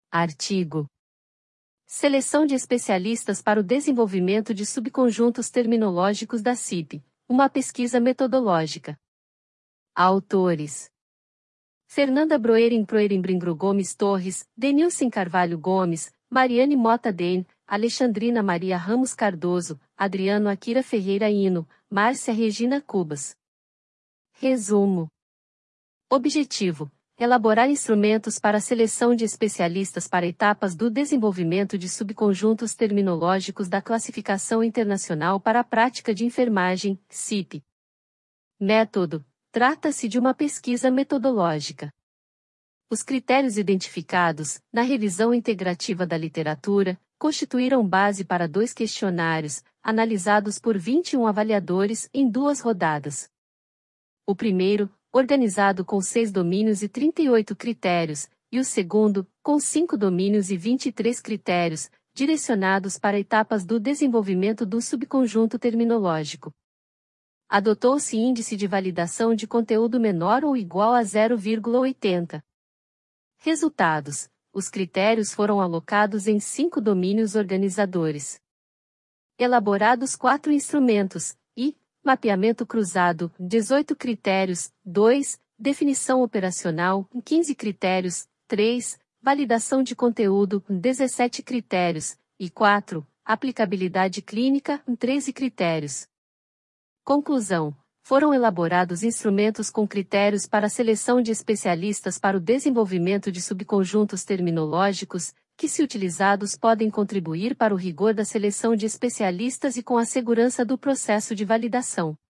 Artigo. Seleção de especialistas para o desenvolvimento de subconjuntos terminológicos da CIP, uma pesquisa metodológica. Autores: Fernanda Broerenbringro Gomes Torres, Denilson Carvalho Gomes, Mariane Mota Den, Alexandrina Maria Ramos Cardoso, Adriano Akira Ferreira Hino, Márcia Regina Cubas. Resumo. Objetivo: elaborar instrumentos para a seleção de especialistas para etapas do desenvolvimento de subconjuntos terminológicos da Classificação Internacional para a Prática de Enfermagem, CIP. Método: trata-se de uma pesquisa metodológica. Os critérios identificados, na revisão integrativa da literatura, constituíram base para 2 questionários, analisados por 21 avaliadores em 2 rodadas. O primeiro, organizado com 6 domínios e 38 critérios, e o segundo, com 5 domínios e 23 critérios, direcionados para etapas do desenvolvimento do subconjunto terminológico. Adotou-se índice de validação de conteúdo menor ou igual a 0,80. Resultados: os critérios foram alocados em 5 domínios organizadores. Elaborados 4 instrumentos, e mapeamento cruzado, 18 critérios, 2, definição operacional, 15 critérios, 3, validação de conteúdo, 17 critérios, e 4, aplicabilidade clínica, 13 critérios. Conclusão: foram elaborados instrumentos com critérios para a seleção de especialistas para o desenvolvimento de subconjuntos terminológicos, que, se utilizados, podem contribuir para o rigor da seleção de especialistas e com a segurança do processo de validação.